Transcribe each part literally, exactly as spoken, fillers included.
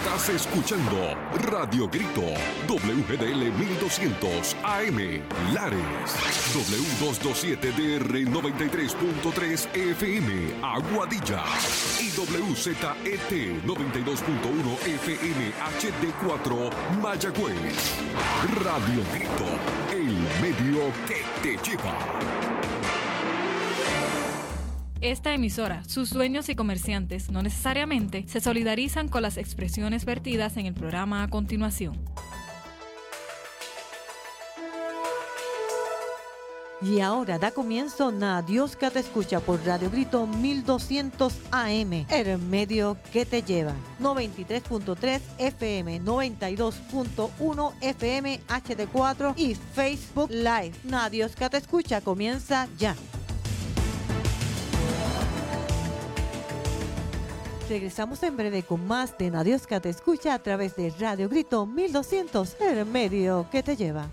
Estás escuchando Radio Grito, W G D L mil doscientos A M, Lares, W doscientos veintisiete D R noventa y tres punto tres F M, Aguadilla, y W Z E T noventa y dos punto uno F M H D cuatro, Mayagüez. Radio Grito, el medio que te lleva. Esta emisora, sus dueños y comerciantes no necesariamente se solidarizan con las expresiones vertidas en el programa a continuación. Y ahora da comienzo Dios que te escucha por Radio Grito mil doscientos A M, el medio que te lleva. noventa y tres punto tres F M, noventa y dos punto uno F M H D cuatro y Facebook Live. Dios que te escucha comienza ya. Regresamos en breve con más de Dios que te escucha a través de Radio Grito mil doscientos, el medio que te lleva.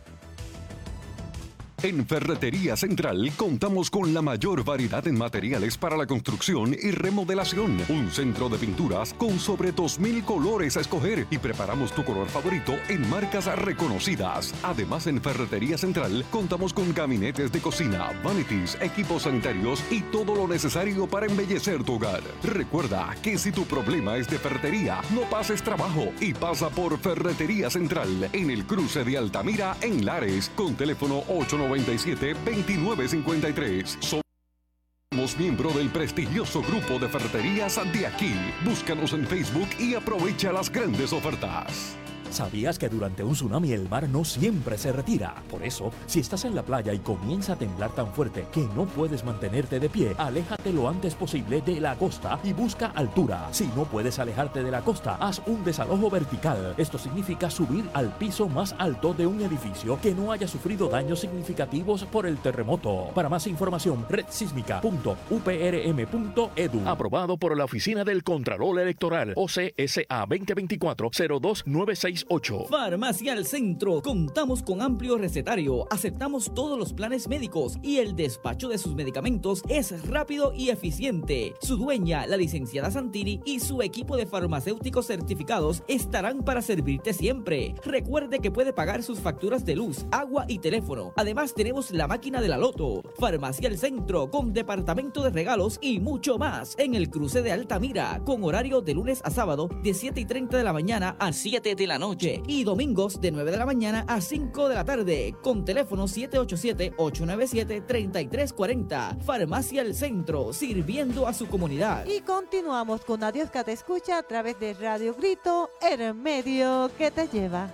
En Ferretería Central contamos con la mayor variedad en materiales para la construcción y remodelación. Un centro de pinturas con sobre dos mil colores a escoger y preparamos tu color favorito en marcas reconocidas. Además, en Ferretería Central contamos con gabinetes de cocina, vanities, equipos sanitarios y todo lo necesario para embellecer tu hogar. Recuerda que si tu problema es de ferretería, no pases trabajo y pasa por Ferretería Central en el cruce de Altamira en Lares con teléfono ocho nueve siete, veintinueve cincuenta y tres. Somos miembro del prestigioso grupo de ferreterías de aquí. Búscanos en Facebook y aprovecha las grandes ofertas. ¿Sabías que durante un tsunami el mar no siempre se retira? Por eso, si estás en la playa y comienza a temblar tan fuerte que no puedes mantenerte de pie, aléjate lo antes posible de la costa y busca altura. Si no puedes alejarte de la costa, haz un desalojo vertical. Esto significa subir al piso más alto de un edificio que no haya sufrido daños significativos por el terremoto. Para más información, red sísmica punto u p r m punto e d u. Aprobado por la Oficina del Contralor Electoral, O C S A veinte veinticuatro cero dos nueve seis ocho. Farmacia al Centro. Contamos con amplio recetario, aceptamos todos los planes médicos y el despacho de sus medicamentos es rápido y eficiente. Su dueña, la licenciada Santini, y su equipo de farmacéuticos certificados estarán para servirte siempre. Recuerde que puede pagar sus facturas de luz, agua y teléfono. Además, tenemos la máquina de la Loto. Farmacia al Centro, con departamento de regalos y mucho más. En el cruce de Altamira, con horario de lunes a sábado de siete y treinta de la mañana a siete de la noche. Y domingos de nueve de la mañana a cinco de la tarde, con teléfono siete ocho siete, ocho nueve siete, tres tres cuatro cero. Farmacia El Centro, sirviendo a su comunidad. Y continuamos con Dios que te escucha a través de Radio Grito, el medio que te lleva.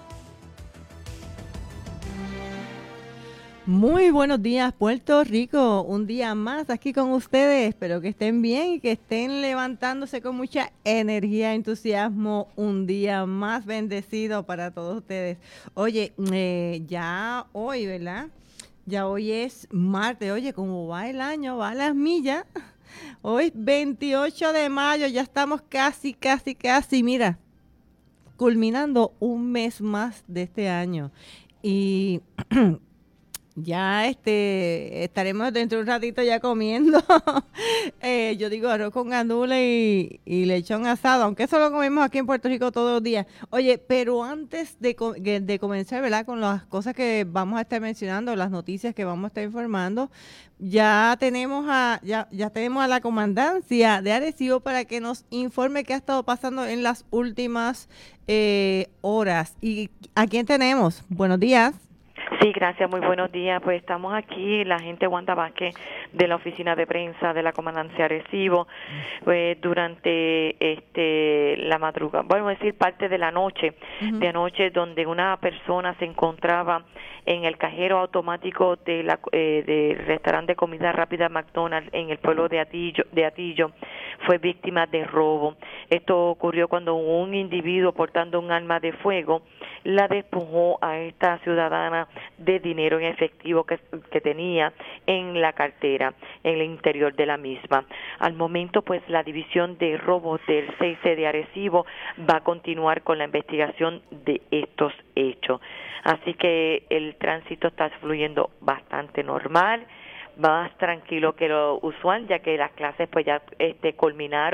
Muy buenos días, Puerto Rico. Un día más aquí con ustedes. Espero que estén bien y que estén levantándose con mucha energía, entusiasmo. Un día más bendecido para todos ustedes. Oye, eh, ya hoy, ¿verdad? Ya hoy es martes. Oye, ¿cómo va el año? Va a las millas. Hoy veintiocho de mayo. Ya estamos casi, casi, casi, mira, culminando un mes más de este año. Y... ya este estaremos dentro de un ratito ya comiendo, eh, yo digo arroz con gandules y, y lechón asado, aunque eso lo comemos aquí en Puerto Rico todos los días. Oye, pero antes de, de comenzar, ¿verdad?, con las cosas que vamos a estar mencionando, las noticias que vamos a estar informando, ya tenemos a ya, ya tenemos a la comandancia de Arecibo para que nos informe qué ha estado pasando en las últimas eh, horas. ¿Y a quién tenemos? Buenos días. Sí, gracias, muy buenos días. Pues estamos aquí, la gente Wanda Vázquez de la oficina de prensa de la Comandancia Arecibo, pues durante este la madrugada, bueno, decir parte de la noche, uh-huh. de anoche, donde una persona se encontraba en el cajero automático de la eh, del restaurante de comida rápida McDonald's en el pueblo de Atillo, de Atillo, fue víctima de robo. Esto ocurrió cuando un individuo portando un arma de fuego la despojó a esta ciudadana de dinero en efectivo que, que tenía en la cartera, en el interior de la misma. Al momento, pues, la división de robos del C I C de Arecibo va a continuar con la investigación de estos hechos. Así que el tránsito está fluyendo bastante normal, más tranquilo que lo usual, ya que las clases pues ya este culminaron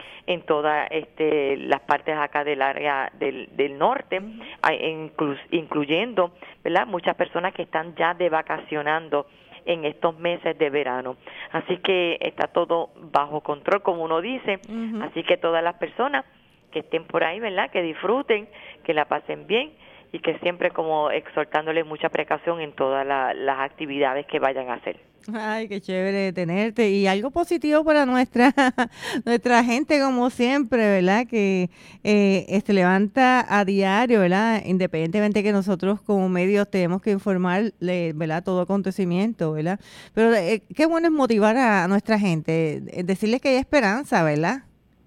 en todas este, las partes acá del área del, del norte, inclu, incluyendo, ¿verdad?, muchas personas que están ya de vacacionando en estos meses de verano. Así que está todo bajo control, como uno dice. Uh-huh. Así que todas las personas que estén por ahí, ¿verdad?, que disfruten, que la pasen bien y que siempre como exhortándoles mucha precaución en todas la, las actividades que vayan a hacer. Ay, qué chévere tenerte. Y algo positivo para nuestra nuestra gente, como siempre, ¿verdad? Que eh, se levanta a diario, ¿verdad? Independientemente que nosotros como medios tenemos que informarle, ¿verdad?, todo acontecimiento, ¿verdad? Pero eh, qué bueno es motivar a nuestra gente, decirles que hay esperanza, ¿verdad?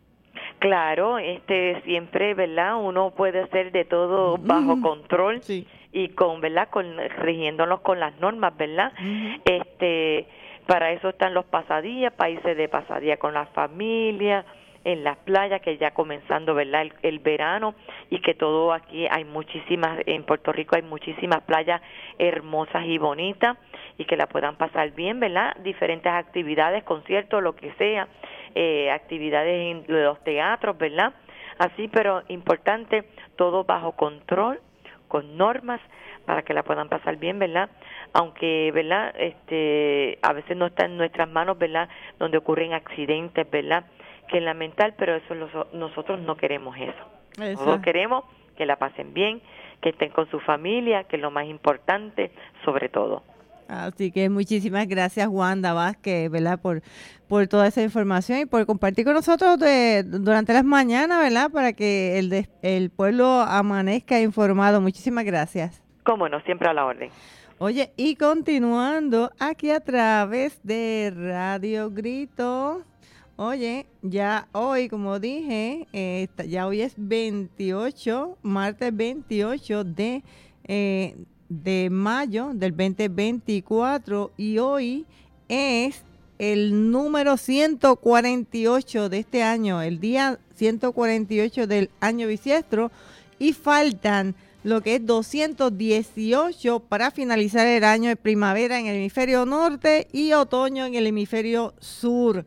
Claro, este siempre, ¿verdad?, uno puede hacer de todo bajo mm, control. Sí. Y con, ¿verdad?, con rigiéndonos con las normas, ¿verdad? Uh-huh. Este, para eso están los pasadías, países de pasadía con las familias, en las playas, que ya comenzando, ¿verdad?, el, el verano, y que todo aquí hay muchísimas, en Puerto Rico hay muchísimas playas hermosas y bonitas, y que la puedan pasar bien, ¿verdad? Diferentes actividades, conciertos, lo que sea, eh, actividades en los teatros, ¿verdad? Así, pero importante, todo bajo control, con normas, para que la puedan pasar bien, ¿verdad? Aunque, ¿verdad?, este, a veces no está en nuestras manos, ¿verdad?, donde ocurren accidentes, ¿verdad?, que es lamentable, pero eso los, nosotros no queremos eso. eso. Nosotros queremos que la pasen bien, que estén con su familia, que es lo más importante, sobre todo. Así que muchísimas gracias, Wanda Vázquez, ¿verdad?, por, por toda esa información y por compartir con nosotros de, durante las mañanas, ¿verdad?, para que el, de, el pueblo amanezca informado. Muchísimas gracias. Cómo no, siempre a la orden. Oye, y continuando aquí a través de Radio Grito, oye, ya hoy, como dije, eh, ya hoy es veintiocho, martes veintiocho de... Eh, de mayo del veinte veinticuatro, y hoy es el número ciento cuarenta y ocho de este año, el día ciento cuarenta y ocho del año bisiestro, y faltan lo que es doscientos dieciocho para finalizar el año de primavera en el hemisferio norte y otoño en el hemisferio sur.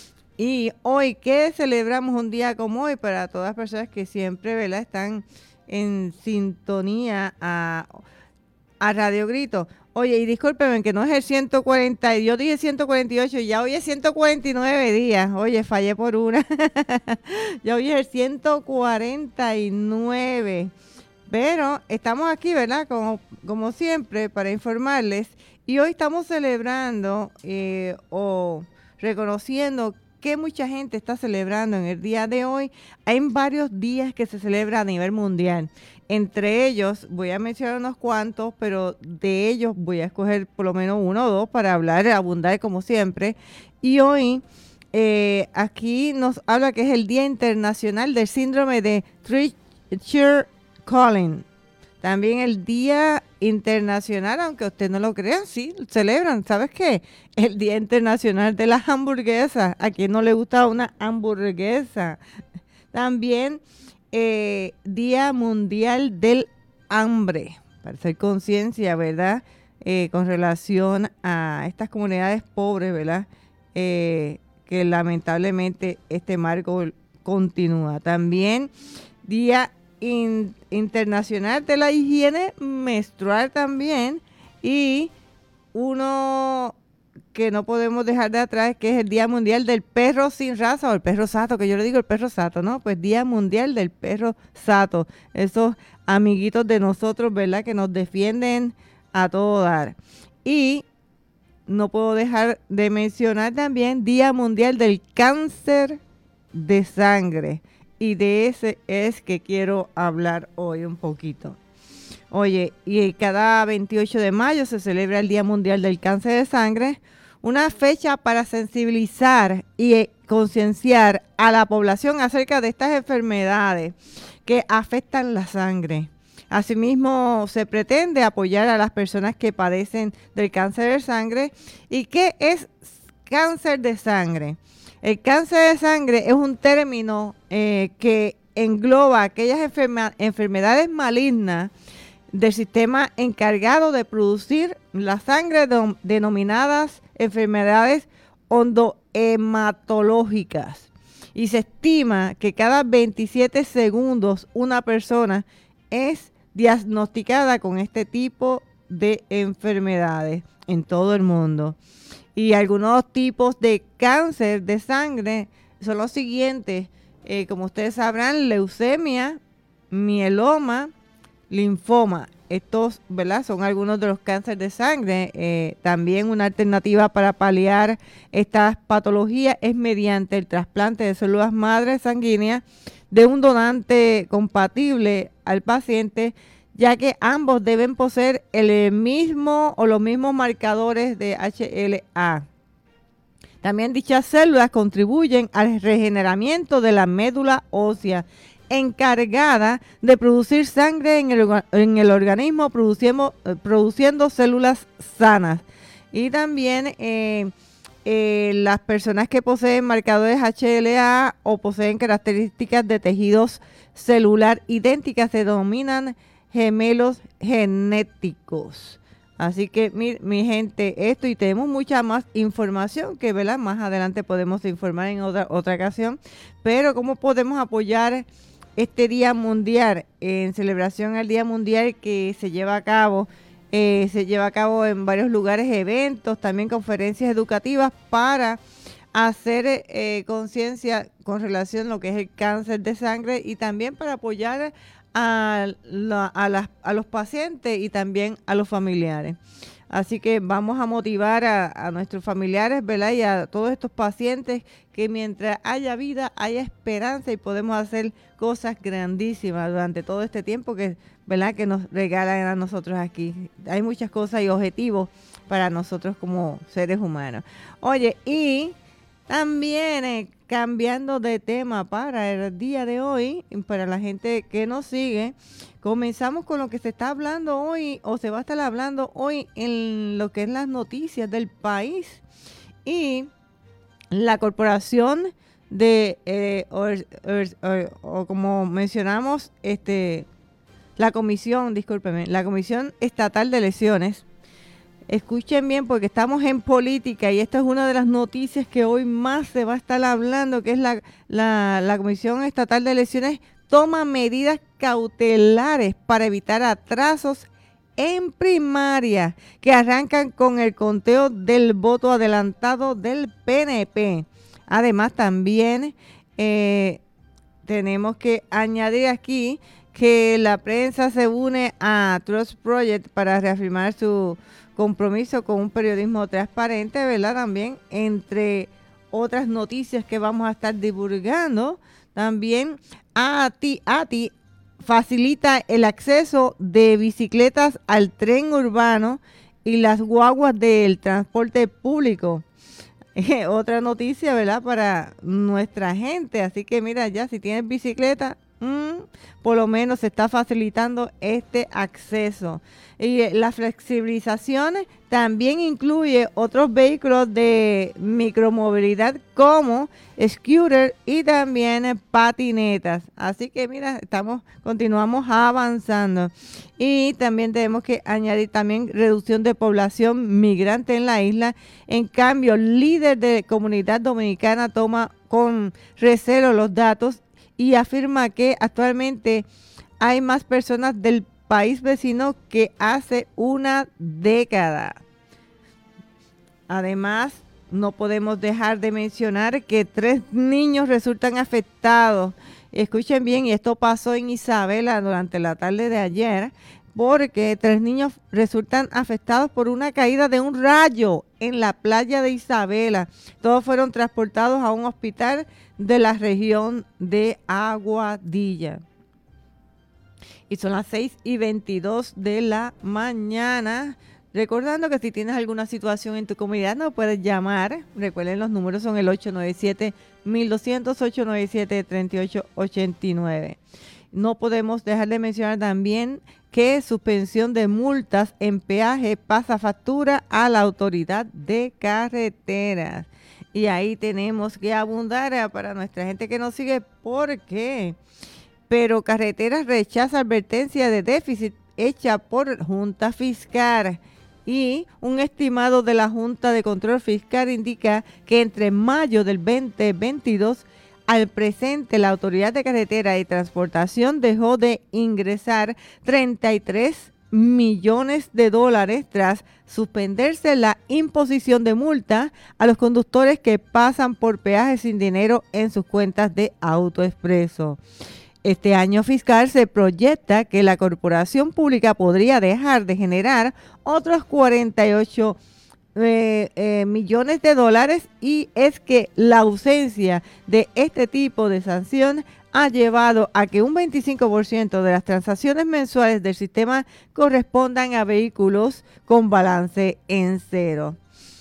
Y hoy, ¿qué celebramos un día como hoy? Para todas las personas que siempre, ¿verdad?, están en sintonía a... a Radio Grito. Oye, y discúlpeme que no es el ciento cuarenta, yo dije ciento cuarenta y ocho, ya hoy es ciento cuarenta y nueve días. Oye, fallé por una. Ya hoy es el ciento cuarenta y nueve. Pero estamos aquí, ¿verdad?, Como, como siempre, para informarles. Y hoy estamos celebrando eh, o reconociendo que mucha gente está celebrando en el día de hoy. Hay varios días que se celebra a nivel mundial. Entre ellos, voy a mencionar unos cuantos, pero de ellos voy a escoger por lo menos uno o dos para hablar, abundar como siempre. Y hoy, eh, aquí nos habla que es el Día Internacional del Síndrome de Treacher-Collins. También el Día Internacional, aunque usted no lo crea, sí, celebran, ¿sabes qué? El Día Internacional de las Hamburguesas. ¿A quién no le gusta una hamburguesa? También eh, Día Mundial del Hambre, para hacer conciencia, ¿verdad?, Eh, con relación a estas comunidades pobres, ¿verdad?, Eh, que lamentablemente este marco continúa. También Día In, Internacional de la Higiene Menstrual también, y uno que no podemos dejar de atrás, que es el Día Mundial del Perro Sin Raza, o el perro sato, que yo le digo el perro sato, ¿no? Pues Día Mundial del Perro Sato, esos amiguitos de nosotros, ¿verdad?, que nos defienden a todo dar. Y no puedo dejar de mencionar también Día Mundial del Cáncer de Sangre. Y de ese es que quiero hablar hoy un poquito. Oye, y cada veintiocho de mayo se celebra el Día Mundial del Cáncer de Sangre, una fecha para sensibilizar y concienciar a la población acerca de estas enfermedades que afectan la sangre. Asimismo, se pretende apoyar a las personas que padecen del cáncer de sangre. ¿Y qué es cáncer de sangre? El cáncer de sangre es un término eh, que engloba aquellas enferma- enfermedades malignas del sistema encargado de producir la sangre, de, denominadas enfermedades ondohematológicas. y se estima que cada veintisiete segundos una persona es diagnosticada con este tipo de enfermedades en todo el mundo. Y algunos tipos de cáncer de sangre son los siguientes, eh, como ustedes sabrán, leucemia, mieloma, linfoma. Estos, ¿verdad?, son algunos de los cánceres de sangre. Eh, también una alternativa para paliar estas patologías es mediante el trasplante de células madre sanguíneas de un donante compatible al paciente, ya que ambos deben poseer el mismo o los mismos marcadores de H L A. También dichas células contribuyen al regeneramiento de la médula ósea, encargada de producir sangre en el, en el organismo, produciendo, produciendo células sanas. Y también eh, eh, las personas que poseen marcadores H L A o poseen características de tejidos celular idénticas se denominan gemelos genéticos. Así que mi, mi gente, esto, y tenemos mucha más información que, ¿verdad?, más adelante podemos informar en otra, otra ocasión. Pero ¿cómo podemos apoyar este Día Mundial, en celebración al Día Mundial que se lleva a cabo? Eh, se lleva a cabo en varios lugares, eventos, también conferencias educativas para hacer eh, conciencia con relación a lo que es el cáncer de sangre, y también para apoyar a, la, a, las, a los pacientes y también a los familiares. Así que vamos a motivar a, a nuestros familiares, ¿verdad?, y a todos estos pacientes, que mientras haya vida, haya esperanza, y podemos hacer cosas grandísimas durante todo este tiempo que, ¿verdad?, que nos regalan a nosotros aquí. Hay muchas cosas y objetivos para nosotros como seres humanos. Oye, y también eh, cambiando de tema para el día de hoy, para la gente que nos sigue, comenzamos con lo que se está hablando hoy, o se va a estar hablando hoy, en lo que es las noticias del país. Y la corporación de, eh, or, or, or, o como mencionamos, este, la comisión, discúlpeme, la Comisión Estatal de Elecciones. Escuchen bien, porque estamos en política y esta es una de las noticias que hoy más se va a estar hablando, que es la, la, la Comisión Estatal de Elecciones toma medidas cautelares para evitar atrasos en primaria que arrancan con el conteo del voto adelantado del P N P. Además, también eh, tenemos que añadir aquí que la prensa se une a Trust Project para reafirmar su compromiso con un periodismo transparente, ¿verdad? También, entre otras noticias que vamos a estar divulgando, también A T I, A T I facilita el acceso de bicicletas al tren urbano y las guaguas del transporte público. Eh, otra noticia, ¿verdad?, para nuestra gente. Así que mira, ya si tienes bicicleta, mmm, por lo menos se está facilitando este acceso. Y eh, la flexibilización también incluye otros vehículos de micromovilidad como scooter y también patinetas. Así que mira, estamos, continuamos avanzando. Y también tenemos que añadir también reducción de población migrante en la isla. En cambio, el líder de comunidad dominicana toma con recelo los datos y afirma que actualmente hay más personas del país vecino que hace una década. Además, no podemos dejar de mencionar que tres niños resultan afectados. Escuchen bien, y esto pasó en Isabela durante la tarde de ayer, porque tres niños resultan afectados por una caída de un rayo en la playa de Isabela. Todos fueron transportados a un hospital de la región de Aguadilla. Y son las seis y veintidós de la mañana. Recordando que si tienes alguna situación en tu comunidad, nos puedes llamar. Recuerden, los números son el ocho nueve siete, mil doscientos, ocho nueve siete, tres ocho ocho nueve. No podemos dejar de mencionar también que suspensión de multas en peaje pasa factura a la autoridad de carreteras. Y ahí tenemos que abundar para nuestra gente que nos sigue. ¿Por qué? Pero Carreteras rechaza advertencia de déficit hecha por Junta Fiscal. Y un estimado de la Junta de Control Fiscal indica que entre mayo del veinte veintidós al presente, la Autoridad de Carretera y Transportación dejó de ingresar treinta y tres millones de dólares tras suspenderse la imposición de multa a los conductores que pasan por peajes sin dinero en sus cuentas de AutoExpreso. Este año fiscal se proyecta que la corporación pública podría dejar de generar otros cuarenta y ocho Eh, eh, millones de dólares, y es que la ausencia de este tipo de sanción ha llevado a que un veinticinco por ciento de las transacciones mensuales del sistema correspondan a vehículos con balance en cero.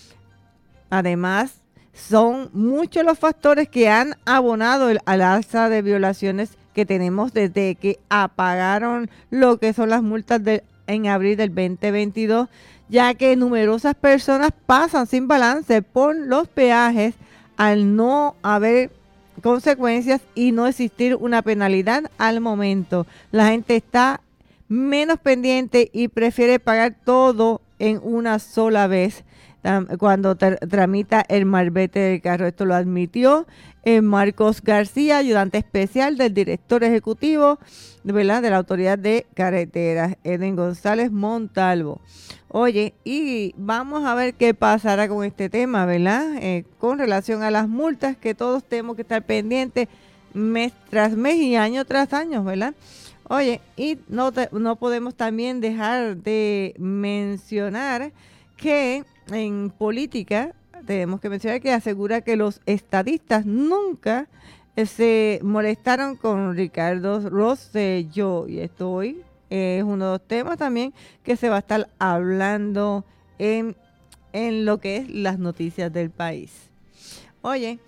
Además, son muchos los factores que han abonado el, al alza de violaciones que tenemos desde que apagaron lo que son las multas de, en abril del veinte veintidós, ya que numerosas personas pasan sin balance por los peajes al no haber consecuencias y no existir una penalidad al momento. La gente está menos pendiente y prefiere pagar todo en una sola vez cuando tra- tramita el marbete del carro. Esto lo admitió eh, Marcos García, ayudante especial del director ejecutivo, ¿verdad?, de la Autoridad de Carreteras, Eden González Montalvo. Oye, y vamos a ver qué pasará con este tema, ¿verdad? Eh, con relación a las multas, que todos tenemos que estar pendientes mes tras mes y año tras año, ¿verdad? Oye, y no, te, no podemos también dejar de mencionar que en política tenemos que mencionar que asegura que los estadistas nunca eh, se molestaron con Ricardo Rosselló, y esto hoy es uno de los temas también que se va a estar hablando en, en lo que es las noticias del país. Oye,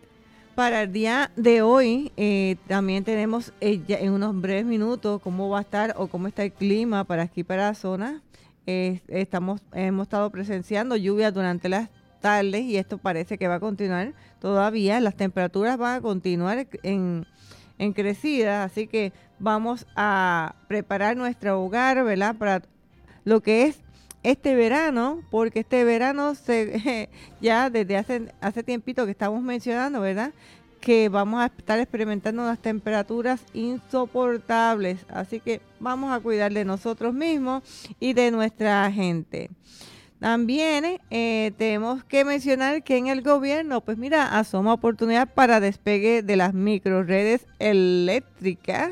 para el día de hoy eh, también tenemos eh, ya en unos breves minutos cómo va a estar o cómo está el clima para aquí, para la zona. Eh, estamos, hemos estado presenciando lluvias durante las tardes y esto parece que va a continuar todavía. Las temperaturas van a continuar en, en crecida, así que vamos a preparar nuestro hogar, ¿verdad?, para lo que es este verano, porque este verano se ya desde hace hace tiempito que estamos mencionando, ¿verdad?, que vamos a estar experimentando unas temperaturas insoportables, así que vamos a cuidar de nosotros mismos y de nuestra gente. También eh, tenemos que mencionar que en el gobierno, pues mira, asoma oportunidad para despegue de las microredes eléctricas.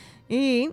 Y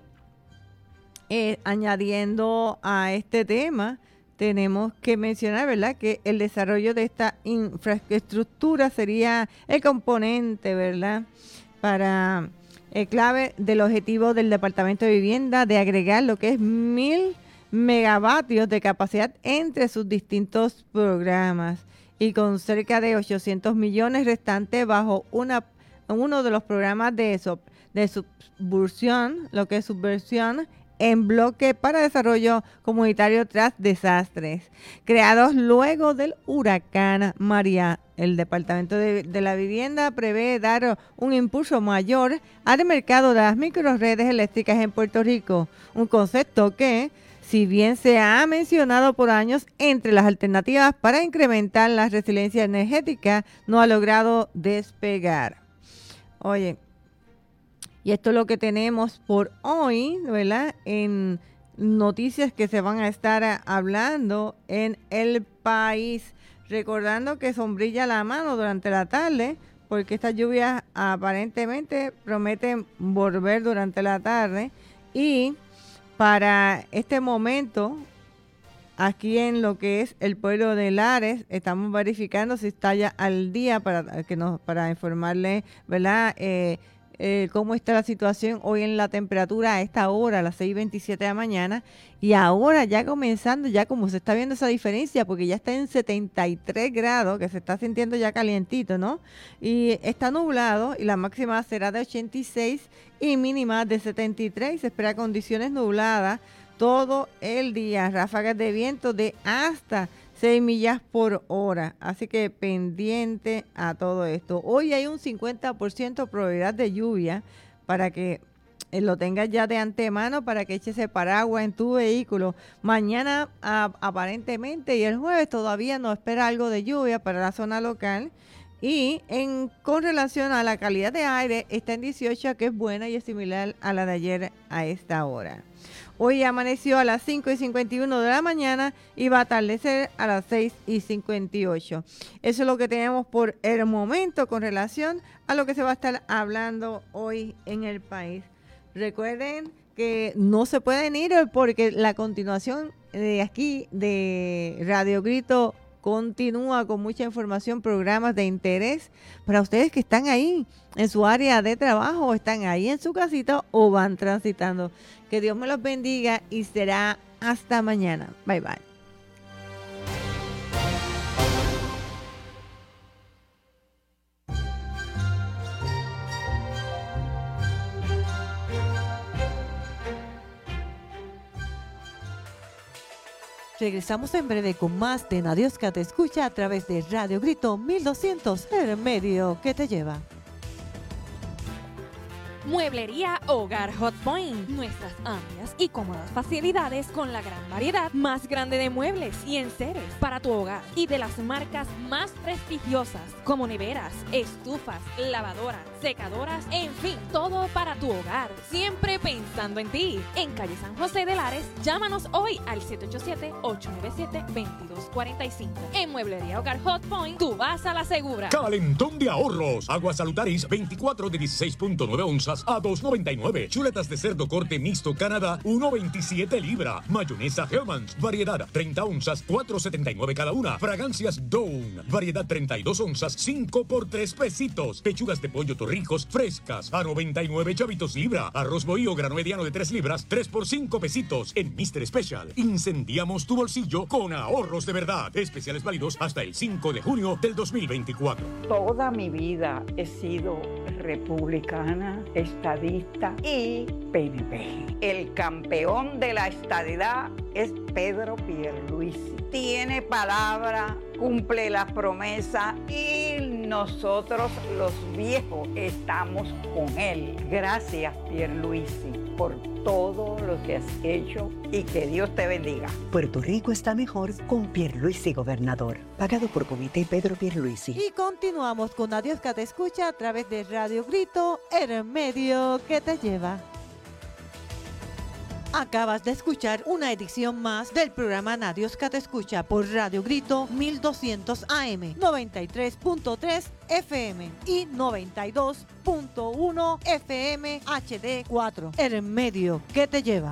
eh, añadiendo a este tema, tenemos que mencionar, ¿verdad?, que el desarrollo de esta infraestructura sería el componente, ¿verdad?, para el clave del objetivo del Departamento de Vivienda de agregar lo que es mil megavatios de capacidad entre sus distintos programas, y con cerca de ochocientos millones restantes bajo una uno de los programas de eso. de subversión, lo que es subversión en bloque para desarrollo comunitario tras desastres, creados luego del huracán María. El Departamento de, de la Vivienda prevé dar un impulso mayor al mercado de las microredes eléctricas en Puerto Rico, un concepto que, si bien se ha mencionado por años entre las alternativas para incrementar la resiliencia energética, no ha logrado despegar. Oye, y esto es lo que tenemos por hoy, ¿verdad?, en noticias que se van a estar hablando en el país. Recordando que sombrilla la mano durante la tarde, porque estas lluvias aparentemente prometen volver durante la tarde. Y para este momento, aquí en lo que es el pueblo de Lares, estamos verificando si está ya al día para que nos para informarle, ¿verdad?, eh, Eh, cómo está la situación hoy en la temperatura a esta hora, a las seis veintisiete de la mañana, y ahora ya comenzando, ya como se está viendo esa diferencia, porque ya está en setenta y tres grados, que se está sintiendo ya calientito, ¿no? Y está nublado, y la máxima será de ochenta y seis y mínima de setenta y tres, y se espera condiciones nubladas todo el día, ráfagas de viento de hasta seis millas por hora, así que pendiente a todo esto. Hoy hay un cincuenta por ciento probabilidad de lluvia, para que eh, lo tengas ya de antemano, para que eches ese paraguas en tu vehículo. Mañana a, aparentemente, y el jueves todavía nos espera algo de lluvia para la zona local, Y en con relación a la calidad de aire, está en dieciocho, que es buena y es similar a la de ayer a esta hora. Hoy amaneció a las cinco y cincuenta y uno de la mañana y va a atardecer a las seis y cincuenta y ocho. Eso es lo que tenemos por el momento con relación a lo que se va a estar hablando hoy en el país. Recuerden que no se pueden ir porque la continuación de aquí de Radio Grito continúa con mucha información, programas de interés para ustedes que están ahí en su área de trabajo, están ahí en su casita o van transitando. Que Dios me los bendiga y será hasta mañana. Bye, bye. Regresamos en breve con más de Nadiosca Te Escucha a través de Radio Grito mil doscientos, el medio que te lleva. Mueblería Hogar Hot Point. Nuestras amplias y cómodas facilidades con la gran variedad más grande de muebles y enseres para tu hogar y de las marcas más prestigiosas como neveras, estufas, lavadoras, secadoras, en fin, todo para tu hogar. Siempre pensando en ti. En calle San José de Lares, llámanos hoy al siete ocho siete, ocho nueve siete, dos dos cuatro cinco. En Mueblería Hogar Hot Point, tú vas a la segura. Calentón de ahorros. Aguas Salutaris veinticuatro de dieciséis punto nueve onzas a dos noventa y nueve. Chuletas de cerdo corte mixto Canadá, uno veintisiete libra. Mayonesa Hellmann's, variedad treinta onzas, cuatro setenta y nueve cada una. Fragancias Dawn, variedad treinta y dos onzas, cinco por tres pesitos. Pechugas de pollo Torrijos frescas a noventa y nueve chavitos libra. Arroz bohío grano mediano de tres libras, tres por cinco pesitos. En mister Special, incendiamos tu bolsillo con ahorros de verdad. Especiales válidos hasta el cinco de junio del dos mil veinticuatro. Toda mi vida he sido republicana, estadista y P N P. El campeón de la estadidad es Pedro Pierluisi. Tiene palabra, cumple la promesa y nosotros los viejos estamos con él. Gracias, Pierluisi, por todo lo que has hecho y que Dios te bendiga. Puerto Rico está mejor con Pierluisi gobernador. Pagado por Comité Pedro Pierluisi. Y continuamos con Nadiosca Te Escucha a través de Radio Grito, el medio que te lleva. Acabas de escuchar una edición más del programa Nadiosca Te Escucha por Radio Grito mil doscientos A M, noventa y tres punto tres F M y noventa y dos punto uno F M H D cuatro. El medio que te lleva.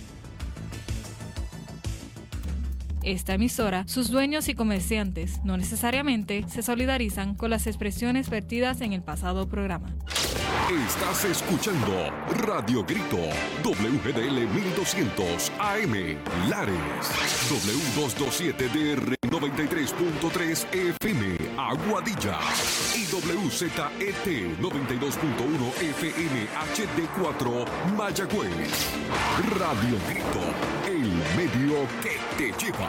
Esta emisora, sus dueños y comerciantes no necesariamente se solidarizan con las expresiones vertidas en el pasado programa. Estás escuchando Radio Grito, W G D L mil doscientos A M, Lares, W doscientos veintisiete D R noventa y tres punto tres F M, Aguadilla, y W Z E T noventa y dos punto uno F M H D cuatro, Mayagüez. Radio Grito, el medio que te lleva.